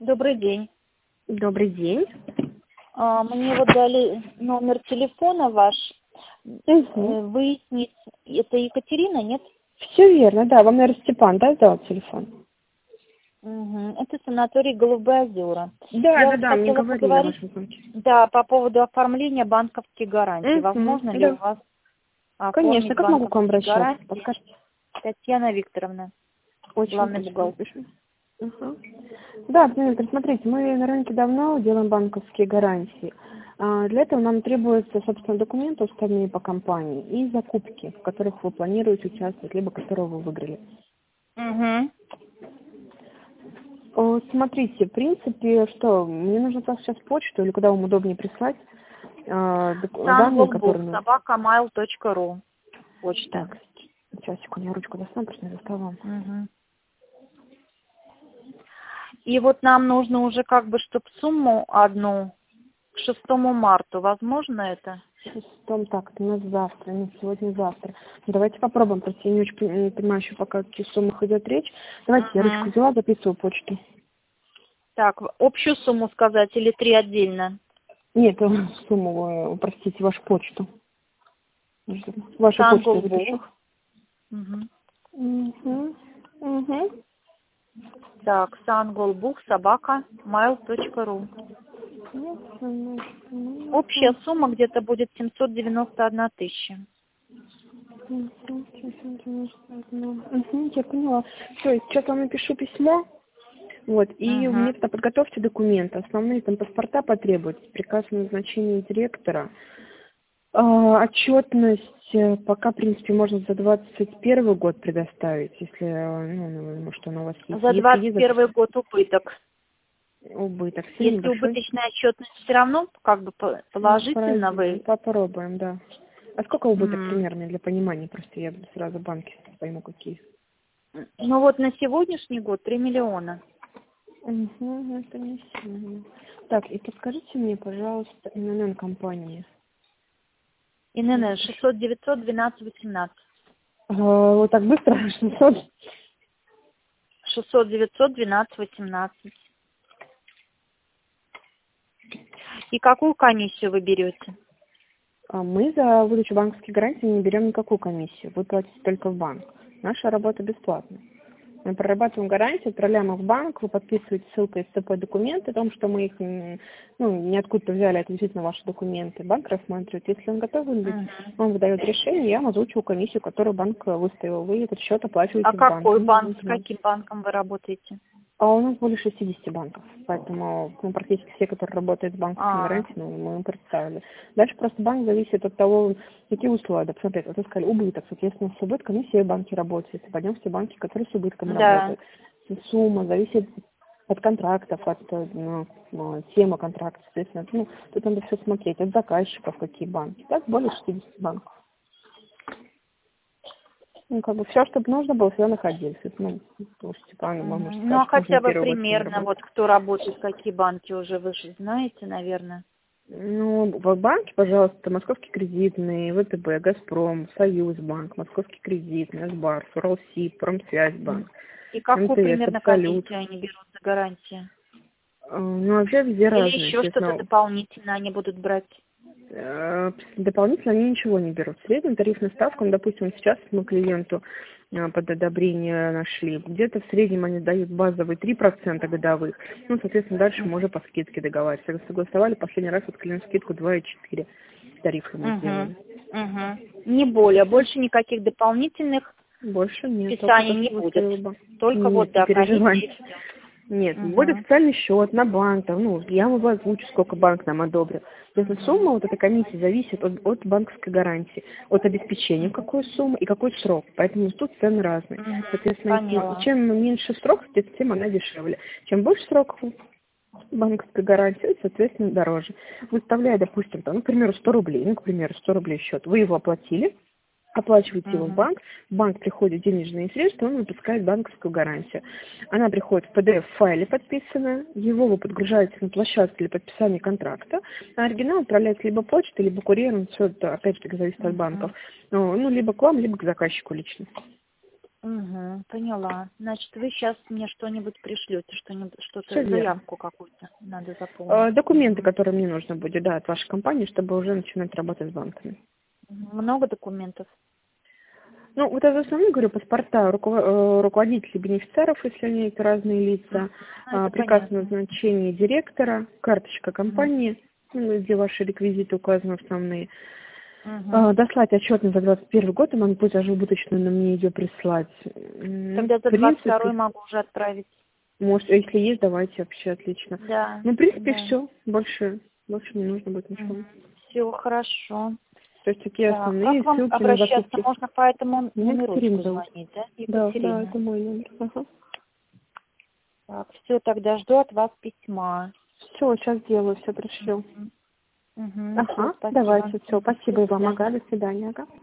Добрый день. Добрый день. Мне вот дали номер телефона ваш. Угу. Выяснить, это Екатерина, нет? Все верно, да. Вам, наверное, Степан, да, сдал телефон? Угу. Это санаторий Голубые озера. Я вот Да, мне хотела говорили о поговорить, вашем звонке. да, по поводу оформления банковских гарантий. Возможно ли у Да. вас Конечно, оформить как могу к вам банковские обращаться? гарантии? Подскажите. Татьяна Викторовна, Очень главный точно бухгалтер. напишу. Угу. Да, Дмитрий, смотрите, мы на рынке давно делаем банковские гарантии. Для этого нам требуются, собственно, документы уставные по компании и закупки, в которых вы планируете участвовать, либо которые вы выиграли. Угу. Смотрите, в принципе, что, мне нужно сейчас почту или куда вам удобнее прислать данные, которые... Sunglobbook@mail.ru. Почта. Так, сейчас, секунду, я ручку достану, просто не за столом. Угу. И вот нам нужно уже как бы, чтобы сумму одну к 6 марта. Возможно это? Шестом, так, это у нас завтра, нет, сегодня завтра. Давайте попробуем, просто я не очень не понимаю еще, пока о каких суммах идет речь. Давайте, я ручку взяла, записываю почту. Так, общую сумму сказать или 3 отдельно? Нет, сумму, простите, вашу почту. Вашу почту я запишу. Угу. Так, sunglobbook@mail.ru. Общая сумма где-то будет 791 тысяча. Я поняла. Все, сейчас вам напишу письмо. Вот, и мне тогда подготовьте документы. Основные там паспорта потребуются, приказ о назначении директора. Отчетность пока, в принципе, можно за 21 год предоставить, если, может, она у вас есть. За 21 год убыток. Убыток. Если убыточная отчетность все равно как бы положительно вы... Попробуем, да. А сколько убыток примерно для понимания? Просто я сразу банки пойму, какие. Ну вот на сегодняшний год 3 миллиона. Это не сильно. Так, и подскажите мне, пожалуйста, ИНН компании. ИНН 600 900 12 18. Вот так быстро? 600? 600 900 12 18. И какую комиссию вы берете? Мы за выдачу банковских гарантий не берем никакую комиссию. Вы платите только в банк. Наша работа бесплатная. Мы прорабатываем гарантии, отправляем их в банк, вы подписываете ссылкой СЦП документы о том, что мы их ниоткуда взяли, это действительно ваши документы. Банк рассматривает. Если он готов выдать, он выдает решение, я вам озвучиваю комиссию, которую банк выставил. Вы этот счет оплачиваете в банк. А какой банк, с каким банком вы работаете? У нас более 60 банков, поэтому практически все, которые работают с банковскими гарантиями, мы им представили. Дальше просто банк зависит от того, какие условия. Например, вот вы сказали, убыток. Соответственно, с убытком не все банки работают. Если пойдем все банки, которые с убытком работают. Сумма зависит от контрактов, от темы контракта, соответственно. Тут надо все смотреть, от заказчиков, какие банки. Так, более 60 банков. Все, что нужно было, все находилось. А хотя бы примерно, вот кто работает, какие банки уже вы же знаете, наверное. В банке, пожалуйста, Московский кредитный, ВТБ, Газпром, Союзбанк, Московский кредитный, Сбар, Уралсиб, Промсвязьбанк. И какую МТС, примерно Абсолют. комиссию они берут за гарантии? Вообще везде разные. Или еще что-то дополнительно они будут брать? Дополнительно они ничего не берут. Средняя тарифная ставка, допустим, сейчас мы клиенту под одобрение нашли, где-то в среднем они дают базовые 3% годовых. Соответственно, дальше мы уже по скидке договариваемся. Согласовали последний раз вот клиент скидку 2,4 тарифы мы сделали. Не более, больше никаких дополнительных больше нет. списаний не будет. Только вот до комиссии. Нет, будет специальный счет на банк, я могу озвучить, сколько банк нам одобрил. Эта сумма, вот эта комиссия зависит от банковской гарантии, от обеспечения какой суммы и какой срок. Поэтому тут цены разные. Соответственно, чем меньше срок, тем она дешевле. Чем больше срок банковской гарантии, соответственно, дороже. Выставляя, допустим, к примеру, 100 рублей счет, вы его оплатили, оплачиваете его в банк приходит денежные средства, он выпускает банковскую гарантию. Она приходит в PDF-файле подписанная, его вы подгружаете на площадку для подписания контракта, а оригинал отправляется либо почтой, либо курьером, все это, опять же, зависит от банков, либо к вам, либо к заказчику лично. Угу, поняла. Значит, вы сейчас мне что-нибудь пришлете, что-нибудь, что-то, Всё верно. заявку какую-то надо заполнить. Документы, которые мне нужно будет, да, от вашей компании, чтобы уже начинать работать с банками. Много документов? Ну, вот это в основном, говорю, паспорта руководителей бенефициаров, если они это разные лица, Это приказ о понятно. назначении директора, карточка компании, ну, где ваши реквизиты указаны основные. Дослать отчетность за 2021 год, и могу даже убыточную на мне ее прислать. Тогда за В принципе, 22-й могу уже отправить. может, если есть, давайте вообще, отлично. Да. Ну, в принципе, Да. все. Больше не нужно будет ничего. Все хорошо. То есть такие Да. основные Как вам ссылки на обращаться? закупки. Можно по этому Меня Екатерина номерочку зовут. звонить, да? Да, Екатерина. это мой номер. Ага. Так, все, тогда жду от вас письма. Все, сейчас делаю, все пришлю. Угу. Ага, Спасибо. давайте, все, спасибо До и вам, свидания. ага, до свидания, ага.